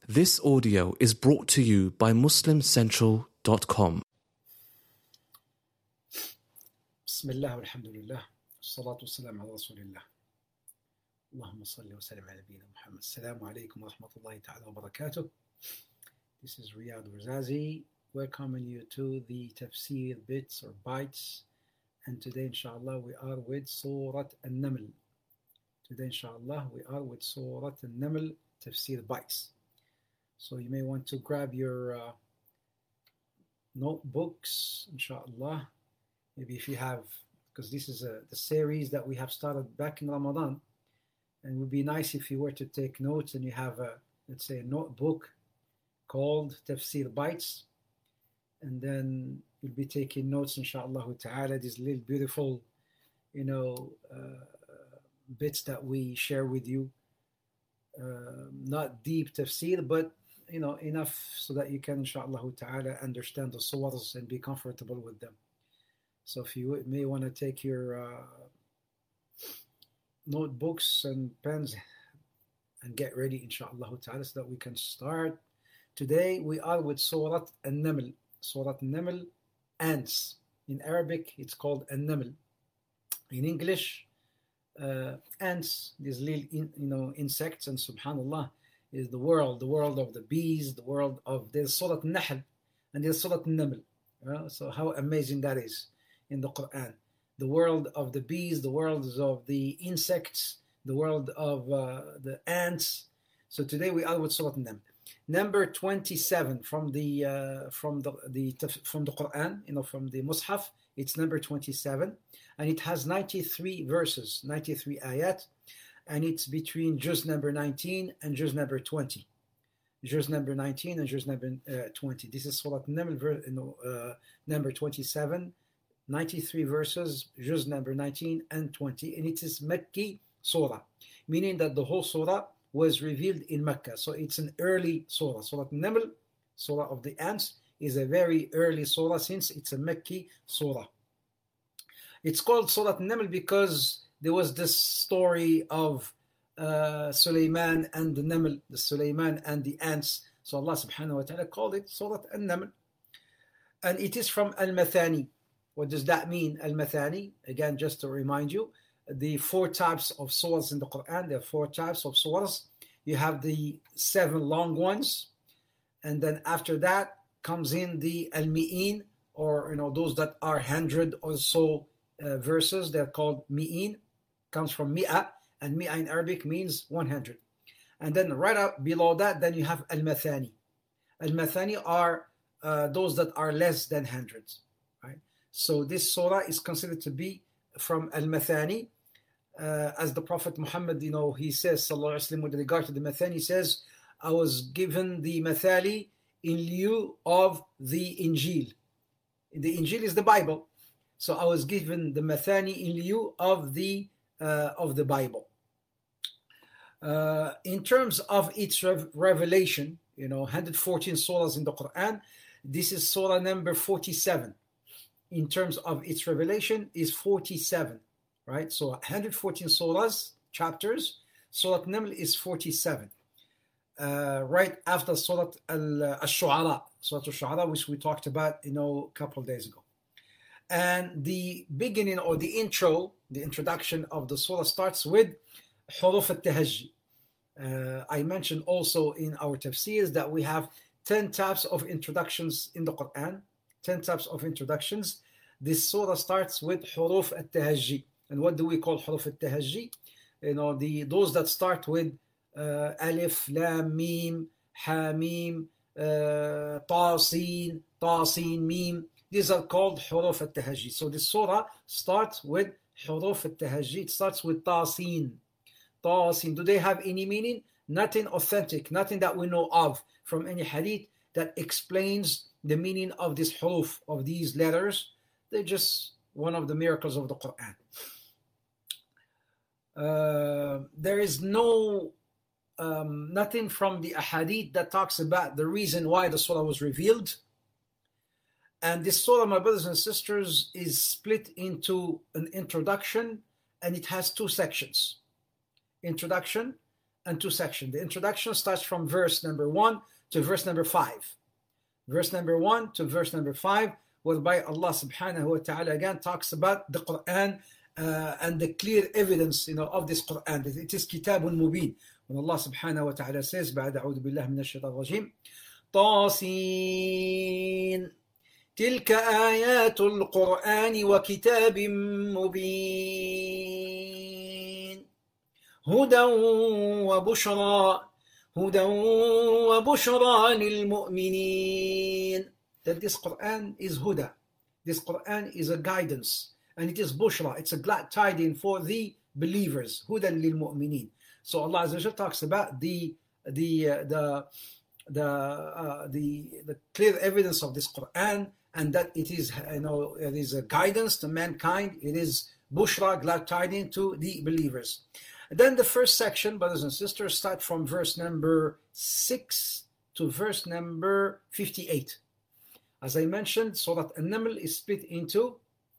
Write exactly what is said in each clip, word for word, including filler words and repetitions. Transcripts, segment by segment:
This audio is brought to you by muslim central dot com. Bismillah walhamdulillah. Salatu wassalam ala rasulillah. Allahumma salli wa sallim ala nabiyyina Muhammad. Assalamu alaikum wa rahmatullahi ta'ala wa barakatuh. This is Riyad Razazi welcoming you to the Tafsir Bits or Bites. And today, inshallah, we are with Surat An-Naml. Today, inshallah, we are with Surat An-Naml Tafsir Bites. So you may want to grab your uh, notebooks, inshallah. Maybe if you have, because this is a, the series that we have started back in Ramadan. And it would be nice if you were to take notes and you have a, let's say, a notebook called Tafsir Bites. And then you'll be taking notes, inshallah ta'ala, these little beautiful, you know, uh, bits that we share with you. Uh, not deep tafsir, but, you know, enough so that you can, inshallah ta'ala, understand the surahs and be comfortable with them. So if you may want to take your uh, notebooks and pens and get ready, inshallah ta'ala, so that we can start. Today we are with Surat An-Naml. Surat An-Naml, ants. In Arabic, it's called An-Naml. In English, uh, ants, these little in, you know insects, and subhanallah, is the world, the world of the bees, the world of there's Surat An-Nahl and there's Surat An-Naml. Uh, so how amazing that is in the Quran. The world of the bees, the world of the insects, the world of uh, the ants. So today we are with Surat An-Naml. Number twenty-seven from the uh, from the, the from the Quran, you know, from the Mus'haf, it's number twenty-seven, and it has ninety-three verses, ninety-three ayat, and it's between juz number nineteen and juz number twenty. Juz number nineteen and juz number uh, twenty. This is Surat An-Naml, you know, uh, number twenty-seven, ninety-three verses, juz number nineteen and twenty, and it is Makki surah, meaning that the whole surah was revealed in Mecca. So it's an early surah. Surah An-Naml, surah of the ants, is a very early surah since it's a Mecca surah. It's called Surah An-Naml because there was this story of uh, Sulaiman and the Naml, the Sulaiman and the ants. So Allah subhanahu wa ta'ala called it Surah An-Naml. And it is from Al-Mathani. What does that mean, Al-Mathani? Again, just to remind you, the four types of surahs in the Quran. There are four types of surahs. You have the seven long ones, and then after that comes in the al-mi'in, or you know those that are hundred or so uh, verses. They're called mi'in. Comes from mi'a, and mi'a in Arabic means one hundred. And then right up below that, then you have al-mathani. Al-mathani are uh, those that are less than hundreds. Right. So this surah is considered to be from al-mathani. Uh, as the Prophet Muhammad, you know, he says, sallallahu alaihi wasallam, with regard to the Mathani, he says, I was given the Mathali in lieu of the Injil. The Injil is the Bible. So I was given the Mathani in lieu of the uh, of the Bible. Uh, in terms of its rev- revelation, you know, one hundred fourteen surahs in the Quran, this is surah number forty-seven. In terms of its revelation is forty-seven. Right, so one hundred fourteen surahs, chapters. Surah Naml is forty-seven. Uh, right after Surah Al-Shu'ara, Surah Al-Shu'ara, which we talked about, you know, a couple of days ago. And the beginning or the intro, the introduction of the surah starts with Huruf al-Tahajji. Uh, I mentioned also in our tafsirs that we have ten types of introductions in the Quran, ten types of introductions. This surah starts with Huruf al-Tahajji. And what do we call Huruf al-Tahajji? You know, the those that start with uh, Alif, Lam, Mim, Ha, Mim, uh, Ta, Sin, Ta, Sin, Mim. These are called Huruf al-Tahajji. So the surah starts with Huruf al-Tahajji. It starts with Ta, Sin. Ta, Sin. Do they have any meaning? Nothing authentic, nothing that we know of from any hadith that explains the meaning of this huruf, of these letters. They're just one of the miracles of the Quran. Uh, there is no um, nothing from the ahadith that talks about the reason why the surah was revealed. And this surah, my brothers and sisters, is split into an introduction, and it has two sections. Introduction and two sections. The introduction starts from verse number one to verse number five. Verse number one to verse number five, whereby Allah subhanahu wa ta'ala again talks about the Quran uh, and the clear evidence, you know, of this Quran. It is kitabun mubin. When Allah subhanahu wa ta'ala says, بعد أعوذ بالله من الشيطان الرجيم طاسين تلك آيات القرآن وكتاب مبين هدى وبشرى هدى وبشرى للمؤمنين. That this Quran is huda. This Quran is a guidance. And it is bushra. It's a glad tidings for the believers. Huda lil-mu'minin. So Allah Azza wa Jalla talks about the the uh, the the, uh, the the clear evidence of this Quran, and that it is, you know, it is a guidance to mankind. It is bushra, glad tidings to the believers. And then the first section, brothers and sisters, start from verse number six to verse number fifty-eight. As I mentioned, Surah An-Naml is split into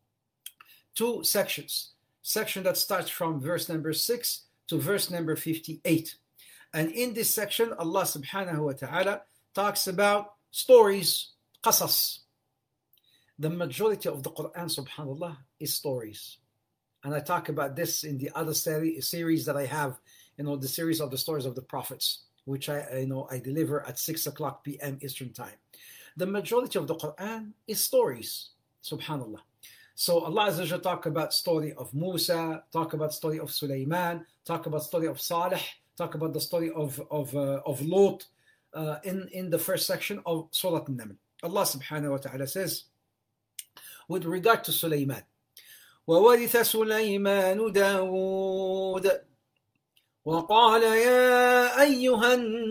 two sections. Section that starts from verse number six to verse number fifty-eight. And in this section, Allah subhanahu wa ta'ala talks about stories, qasas. The majority of the Quran, subhanallah, is stories. And I talk about this in the other seri- series that I have, you know, the series of the stories of the prophets, which I, you know, I deliver at six o'clock p.m. Eastern time. The majority of the Quran is stories, subhanallah. So Allah Azza wa Jalla talk about story of Musa, talk about story of Sulaiman, talk about story of Salih, talk about the story of of uh, of Lot uh, in in the first section of Surah An-Naml. Allah subhanahu wa ta'ala says, with regard to Sulaiman, وَوَرِثَ سُلَيْمَانُ دَاوُودَ وَقَالَ يَا أَيُّهَا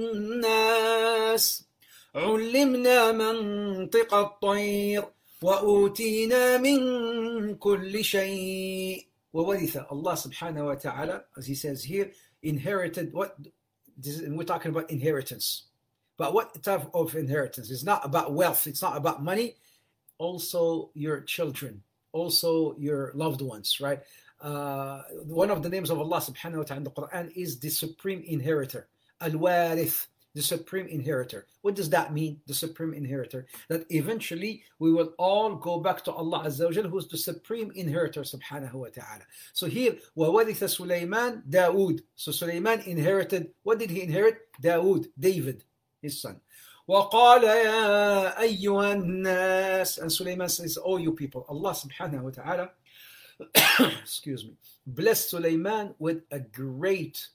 النَّاسِ عُلِّمْنَا مَنطِقَ الطَّيْرِ وَأُوتِينَا مِنْ كُلِّ شَيْءٍ. وَوَرِثَ, Allah subhanahu wa ta'ala, as he says here, inherited. What this is, we're talking about inheritance. But what type of inheritance? It's not about wealth. It's not about money. Also your children. Also your loved ones, right? Uh, one of the names of Allah subhanahu wa ta'ala in the Quran is the supreme inheritor. Al-Warith, the supreme inheritor. What does that mean, the supreme inheritor? That eventually we will all go back to Allah Azza wa Jal, who is the supreme inheritor, subhanahu wa ta'ala. So here, وَوَرِثَ سُلَيْمَانَ دَاوُد. So Sulaiman inherited, what did he inherit? Dawood, David, his son. وَقَالَ يَا أَيُّهَا النَّاسِ. And Sulaiman says, oh you people, Allah subhanahu wa ta'ala, excuse me, blessed Sulaiman with a great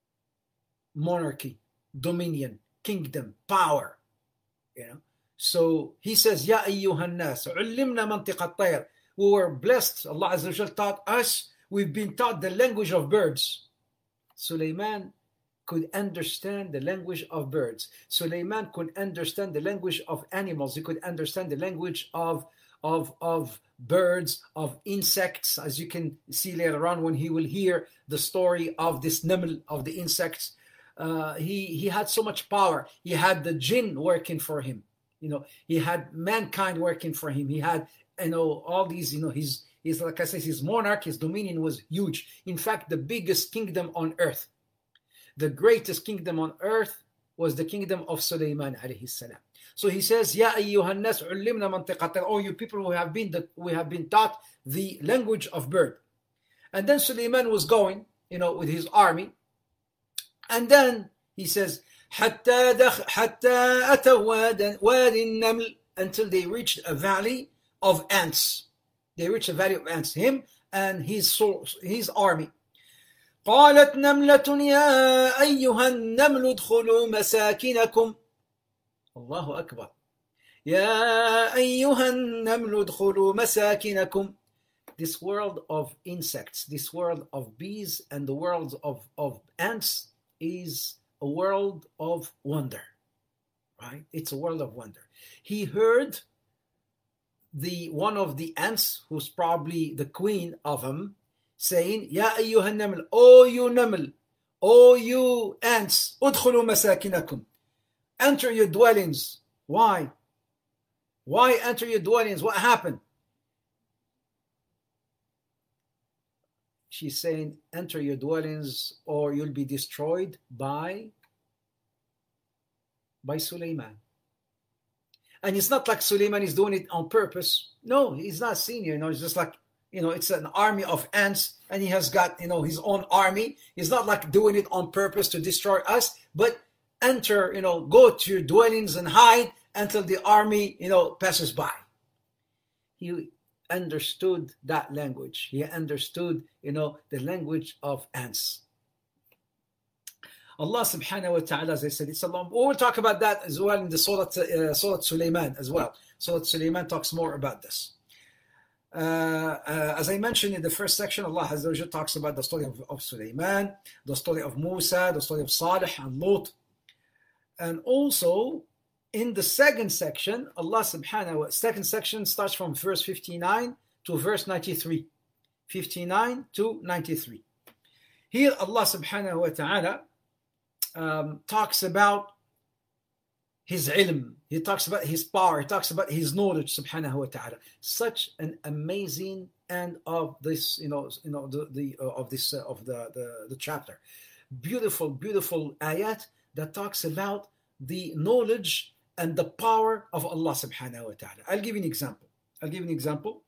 monarchy, dominion, kingdom, power, you know. So he says, Ya ayyuhan nas, ullimna mantiq at-tayr. We were blessed. Allah Azza wa Jal taught us. We've been taught the language of birds. Sulaiman could understand the language of birds. Sulaiman could understand the language of animals. He could understand the language of of of birds, of insects, as you can see later on when he will hear the story of this naml, of the insects. Uh, he he had so much power. He had the jinn working for him. You know, he had mankind working for him. He had, you know, all these, you know, his, his like I said, his monarch, his dominion was huge. In fact, the biggest kingdom on earth, the greatest kingdom on earth was the kingdom of Sulaiman alayhi salam. So he says, Ya ayyuhan nas ullimna mantiqatan. Oh, you people who have been, the, we have been taught the language of bird. And then Sulaiman was going, you know, with his army. And then he says, حتى دخ حتى أتوا واد وادي النمل, until they reached a valley of ants. They reached a valley of ants. Him and his his army. قالت نملة يا أيها النمل ادخلوا مساكنكم. الله أكبر. يا أيها النمل ادخلوا مساكنكم. This world of insects, this world of bees, and the world of, of ants is a world of wonder, right? It's a world of wonder. He heard the one of the ants, who's probably the queen of them, saying, Ya ayyuhan naml, O you naml, O you ants, udkhulu masakinakum, enter your dwellings. Why? Why enter your dwellings? What happened? she's saying, enter your dwellings or you'll be destroyed by, by Sulaiman. And it's not like Sulaiman is doing it on purpose. No, he's not senior. You know, it's just like, you know, it's an army of ants and he has got, you know, his own army. He's not like doing it on purpose to destroy us, but enter, you know, go to your dwellings and hide until the army, you know, passes by. He understood that language. He understood, you know, the language of ants. Allah subhanahu wa ta'ala, as I said, it's a long, we'll talk about that as well in the Surah, uh, Surah Sulaiman as well. Surah Sulaiman talks more about this. Uh, uh, as I mentioned in the first section, Allah Azza wa Jalla talks about the story of, of Sulaiman, the story of Musa, the story of Salih and Lut. And also, in the second section, Allah subhanahu wa ta'ala, second section starts from verse fifty-nine to verse ninety-three. fifty-nine to ninety-three. Here, Allah subhanahu wa ta'ala um, talks about his ilm. He talks about his power. He talks about his knowledge, subhanahu wa ta'ala. Such an amazing end of this, you know, you know, the, the uh, of this uh, of the, the the chapter. Beautiful, beautiful ayat that talks about the knowledge and the power of Allah subhanahu wa ta'ala. I'll give you an example. I'll give you an example.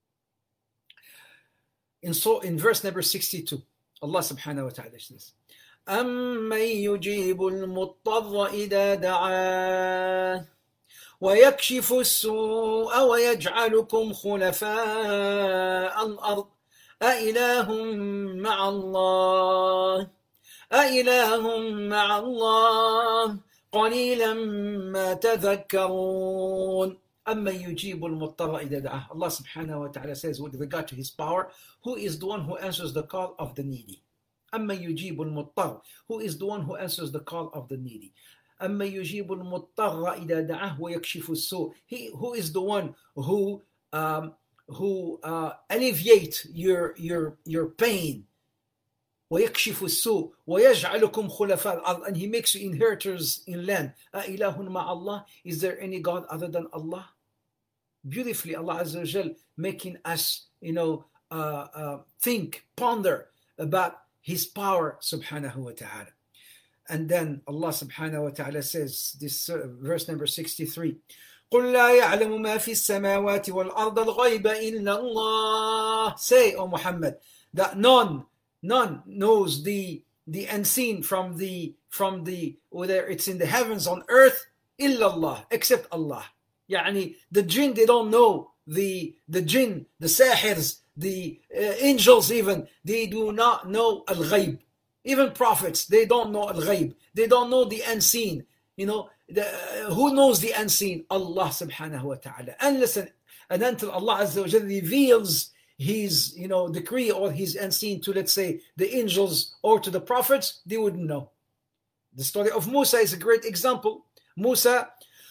In so in verse number sixty-two, Allah subhanahu wa ta'ala says, أَمَّن يُجِيبُ الْمُضْطَرَّ إِذَا دَعَاهُ وَيَكْشِفُ السُّوءَ وَيَجْعَلُكُمْ خُلَفَاءَ الْأَرْضِ أَإِلَٰهٌ مَّعَ اللَّهِ أَإِلَٰهٌ مَّعَ اللَّهِ قَلِيلًا مَّا تَذَكَّرُونَ أَمَّن يُجِيبُ الْمُضْطَرَّ إِذَا دَعَاهُ. Allah subhanahu wa ta'ala says with regard to his power, who is the one who answers the call of the needy? أَمَّن يُجِيبُ الْمُضْطَرَّ. Who is the one who answers the call of the needy? أَمَّن يُجِيبُ الْمُضْطَرَّ إِذَا دَعَاهُ وَيَكْشِفُ السُّوءَ. He who is the one who um, who uh, alleviate your your your pain. وَيَكْشِفُ السُّوءَ وَيَجْعَلُكُمْ خُلَفَاءَ الْأَرْضِ. And he makes you inheritors in land. أَإِلَٰهٌ مَّعَ اللَّهِ. Is there any God other than Allah? Beautifully, Allah Azza wa Jal making us, you know, uh, uh, think, ponder about his power, subhanahu wa ta'ala. And then Allah subhanahu wa ta'ala says, this uh, verse number sixty-three, قُلْ لَا يَعْلَمُ مَا فِي السَّمَاوَاتِ وَالْأَرْضِ الْغَيْبَ إِلَّا اللَّهِ. Say, O Muhammad, that none, none knows the the unseen from the, from the, whether it's in the heavens, on earth, إِلَّا اللَّهِ, except Allah. Yani, the jinn, they don't know, the, the jinn, the sahirs, the uh, angels even, they do not know al-ghayb. Even prophets, they don't know al-ghayb. They don't know the unseen. You know, the, uh, who knows the unseen? Allah subhanahu wa ta'ala. And listen, and until Allah Azza wa Jalla reveals his, you know, decree or his unseen to, let's say, the angels or to the prophets, they wouldn't know. The story of Musa is a great example. Musa,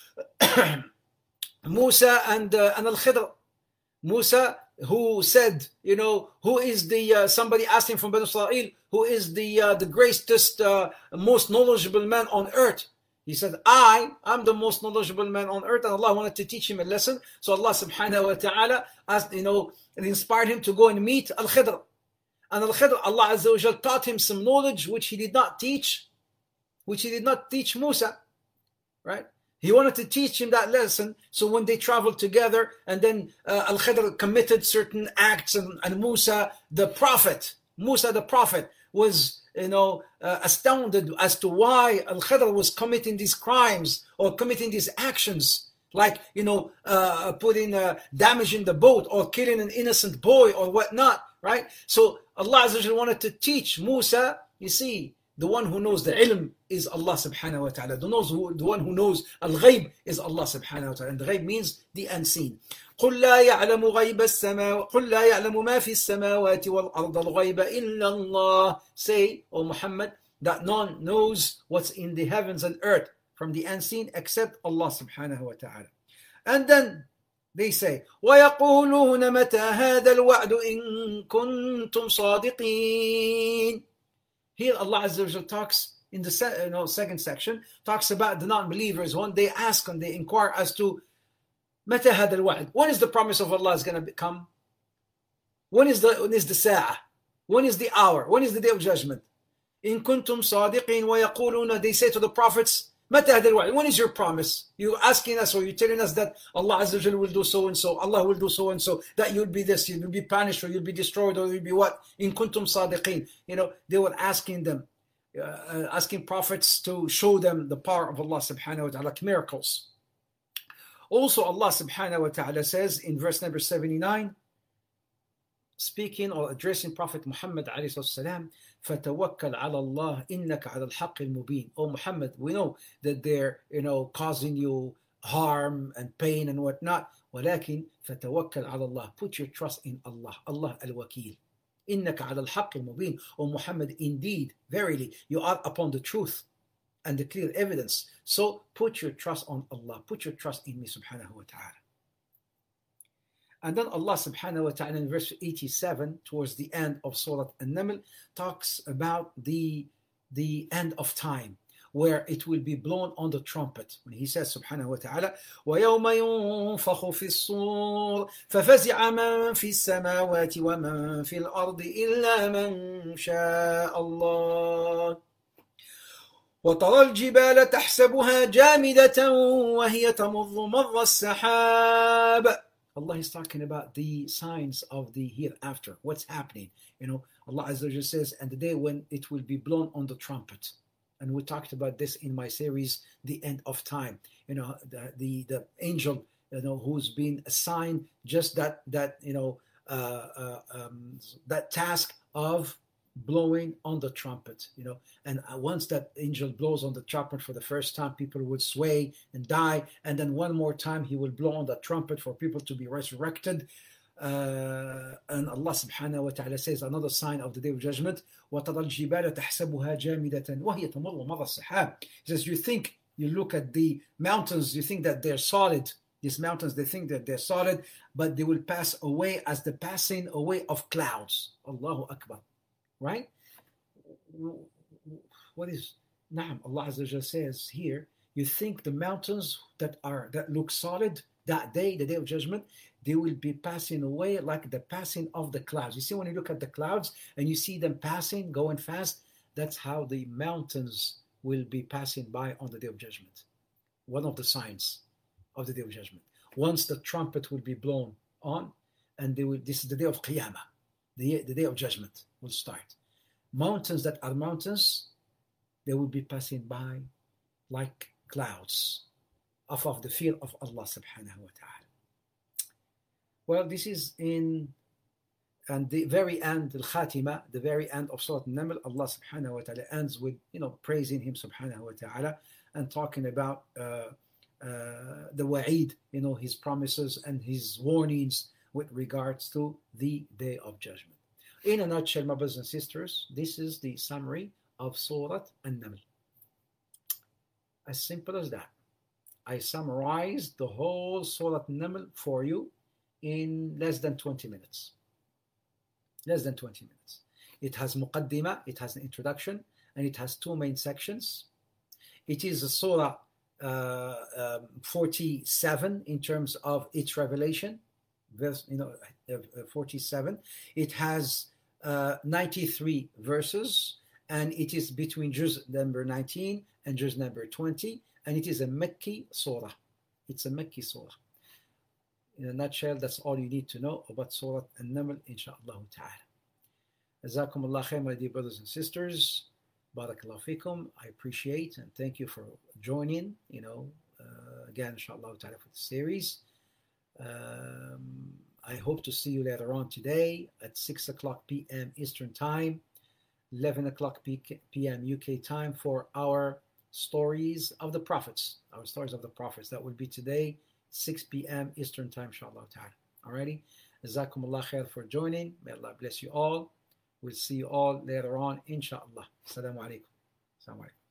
Musa and, uh, and Al-Khidr. Musa, who said, you know, who is the, uh, somebody asked him from Banu Israel, who is the uh, the greatest, uh, most knowledgeable man on earth? He said, I, I'm the most knowledgeable man on earth, and Allah wanted to teach him a lesson. So Allah subhanahu wa ta'ala, asked, you know, inspired him to go and meet Al-Khidr. And Al-Khidr, Allah Azza wa Jal taught him some knowledge which he did not teach, which he did not teach Musa, right? He wanted to teach him that lesson. So when they traveled together, and then uh, Al-Khidr committed certain acts, and, and Musa, the prophet, Musa the prophet was, you know, uh, astounded as to why Al-Khidr was committing these crimes or committing these actions, like, you know, uh, putting uh, damaging the boat or killing an innocent boy or whatnot, right? So Allah Azza wa Jalla wanted to teach Musa, you see, the one who knows the ilm is Allah subhanahu wa ta'ala. The, knows who, the one who knows al-ghayb is Allah subhanahu wa ta'ala. And the ghayb means the unseen. قُلْ لَا يَعْلَمُ غَيْبَ السَّمَاوَاتِ قُلْ لَا يَعْلَمُ مَا فِي السَّمَاوَاتِ وَالْأَرْضِ الْغَيْبَ إِلَّا اللَّهِ. Say, O Muhammad, that none knows what's in the heavens and earth from the unseen except Allah subhanahu wa ta'ala. And then they say, وَيَقُولُونَ مَتَى هَذَا الْوَعْدُ إِن كُنْتُمْ صَادِقِينَ. Here Allah Azza wa Jalla talks in the you know, second section, talks about the non-believers when they ask and they inquire as to متى هذا الوعد. When is the promise of Allah is going to come? When is the when is the sa'ah? When is the hour? When is the day of judgment? In kuntum sadiqin wa yaquluna, they say to the prophets, متى هذا الوعد? When is your promise? You asking us, or you telling us that Allah Azza wa Jalla will do so and so, Allah will do so and so, that you'll be this, you'll be punished, or you'll be destroyed, or you'll be what? In kuntum sadiqin. You know, they were asking them, uh, asking prophets to show them the power of Allah subhanahu wa ta'ala, like miracles. Also, Allah subhanahu wa ta'ala says in verse number seventy-nine, speaking or addressing Prophet Muhammad alayhi salam, فَتَوَكَّلْ عَلَى اللَّهِ إِنَّكَ عَلَى الْحَقِّ الْمُبِينِ. Oh Muhammad, we know that they're, you know, causing you harm and pain and whatnot. وَلَكِنْ فَتَوَكَّلْ عَلى اللَّهِ. Put your trust in Allah. Allah al-Wakil. إِنَّكَ عَلَى الْحَقِّ الْمُبِينِ. Oh Muhammad, indeed, verily, you are upon the truth and the clear evidence. So put your trust on Allah. Put your trust in me, subhanahu wa ta'ala. And then Allah subhanahu wa ta'ala in verse eighty-seven, towards the end of Surah An-Naml, talks about the, the end of time, where it will be blown on the trumpet. When he says subhanahu wa ta'ala, وَيَوْمَ يُنفَخُ فِي الصُّورِ فَفَزِعَ مَنْ فِي السَّمَاوَاتِ وَمَنْ فِي الْأَرْضِ إِلَّا مَنْ شَاءَ اللَّهُ وَتَرَى الْجِبَالَ تَحْسَبُهَا جَامِدَةً وَهِيَ تَمُرُّ مَرَّ السَّحَابِ. Allah is talking about the signs of the hereafter, what's happening. You know, Allah Azza wa Jalla says, and the day when it will be blown on the trumpet. And we talked about this in my series, The End of Time. You know, the the, the angel, you know, who's been assigned just that, that you know, uh, uh, um, that task of blowing on the trumpet, you know, and once that angel blows on the trumpet for the first time, people would sway and die, and then one more time he will blow on the trumpet for people to be resurrected. Uh, and Allah subhanahu wa ta'ala says another sign of the day of judgment, وَتَرَى الْجِبَالَ تَحْسَبُهَا جَامِدَةً وَهِيَ تَمُرُّ مَرَّ السَّحَابِ. He says, you think, you look at the mountains, you think that they're solid. These mountains, they think that they're solid, but they will pass away as the passing away of clouds. Allahu Akbar. Right? What is Naam? Allah Azza wa Jalla says here, you think the mountains that are that look solid that day, the day of judgment, they will be passing away like the passing of the clouds. You see, when you look at the clouds and you see them passing, going fast, that's how the mountains will be passing by on the day of judgment. One of the signs of the day of judgment. Once the trumpet will be blown on, and they will, this is the day of Qiyamah. The, the day of judgment will start. Mountains that are mountains, they will be passing by like clouds off of the fear of Allah subhanahu wa ta'ala. Well, this is in and the very end, al-Khatima, the very end of Surah An-Naml, Allah subhanahu wa ta'ala ends with, you know, praising him subhanahu wa ta'ala and talking about uh, uh, the wa'id, you know, his promises and his warnings with regards to the day of judgment. In a nutshell, my brothers and sisters, this is the summary of Surah An-Naml. As simple as that. I summarized the whole Surah An-Naml for you in less than twenty minutes. Less than twenty minutes. It has muqaddimah, it has an introduction, and it has two main sections. It is a Surah uh, um, forty-seven in terms of its revelation. Verse, you know, uh, forty-seven. It has uh, ninety-three verses, and it is between juz number nineteen and juz number twenty, and it is a Mekki surah. It's a Mekki surah. In a nutshell, that's all you need to know about Surah An-Naml, inshaAllah ta'ala. Jazakum Allah khair, my dear brothers and sisters. Barakallahu fikum. I appreciate and thank you for joining, you know, uh, again, inshaAllah ta'ala, for the series. Um, I hope to see you later on today at six o'clock p.m. Eastern Time, eleven o'clock p.m. U K time for our stories of the prophets. Our stories of the prophets. That will be today, six p.m. Eastern Time, inshallah ta'ala. Alrighty. Jazakumullah khair for joining. May Allah bless you all. We'll see you all later on, inshallah. Assalamu alaikum. Assalamu alaikum.